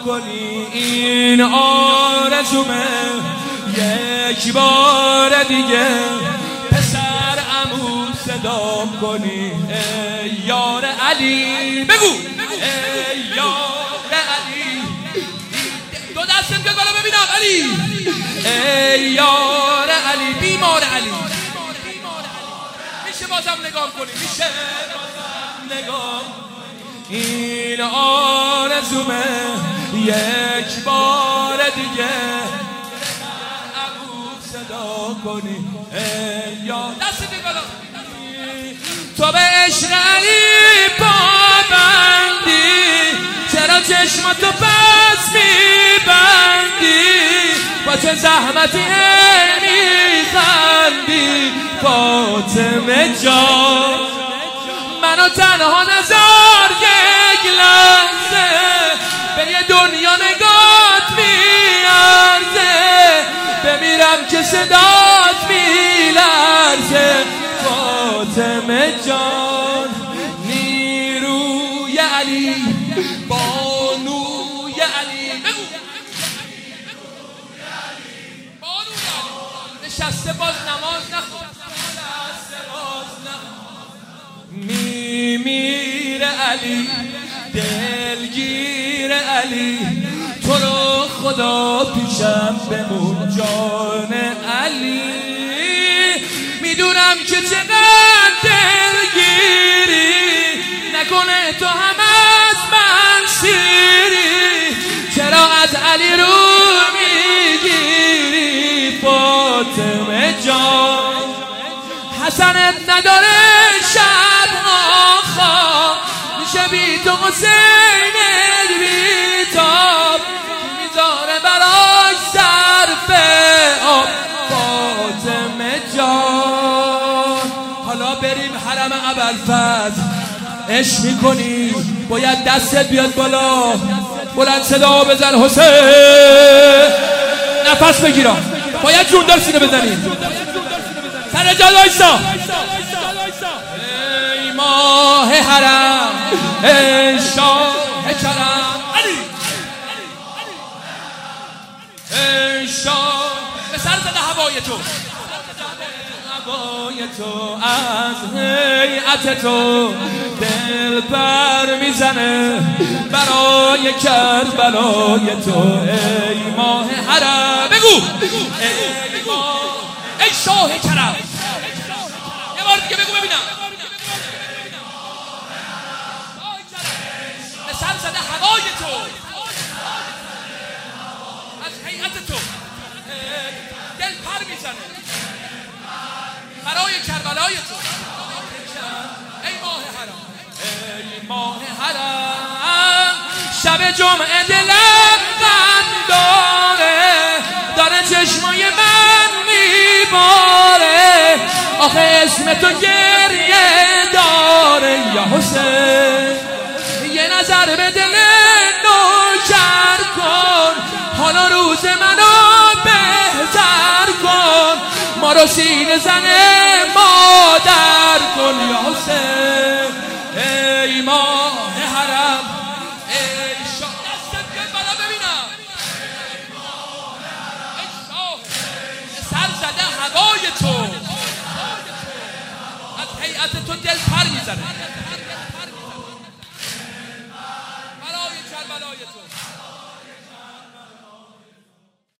کنی. این آرزومه یک بار دیگه پسر عمو صدام کنی. ای یار علی بگو ای یار علی، دو دستت بگو بالا ببینم علی. ای یار علی، بیمار علی. میشه بازم نگاه کنی؟ میشه بازم نگاه؟ این آرزومه یک بار دیگه عمو صدا کنی. ای یار دست بگو. تو به عشق علی پابندی، چرا چشماتو پس میبندی؟ با چه زحمتی میخندی فاطمه جان؟ منو تنها نذار یک لحظه، به یه دنیا نگات میارزه، بمیرم که صدات میلرزه فاطمه جان. نیروی علی، بانوی علی، بگو بانوی علی. نشسته باز نماز نخون، میمیره علی، دلگیر علی. تو رو خدا پیشم بمون جان علی. میدونم که چقدر دلگیری، نکنه تو هم از من سیری. چرا از علی رو میگیری فاطمه جان؟ حسنت نداره شب آخا، میشه بی تو حسینت بیتاب، میذاره براش صرف آب فاطمه جان. حالا بریم حرم ابوالفضل. عشق میکنی باید دستت بیاد بالا، بلند صدا بزن حسین. نفس بگیرم، باید جوندار سینه بزنی. سر جا وایسا. ای ماه حرم، ای شاه کرم علی، ای شاه. به سر زده هوای تو، هوای تو از هیئت تو دل بر میزنه برای کربلای تو. ای ماه حرم بگو ای ماه، ای شاه کرم. یه بار دیگه بگو ببینم. به سر زده هوای تو، از هیئت تو دل پر میزنه برای کربلای تو. ای ماه حرم، ای ماه حرم. شب جمعه دلم غم داره چشمای من میباره، آخه اسم تو گریه داره یا حسین. یه نظر به دل نوکر کن، حالا روز منو بهتر کن، ما رو سینه زنه مادر کن یا حسین. ای ماه حرم، ای شاه. دستت بیاد بالا ببینم. ای شاه، سر زده هوای تو، از هیئت تو دل پر میزنه برای کربلای تو.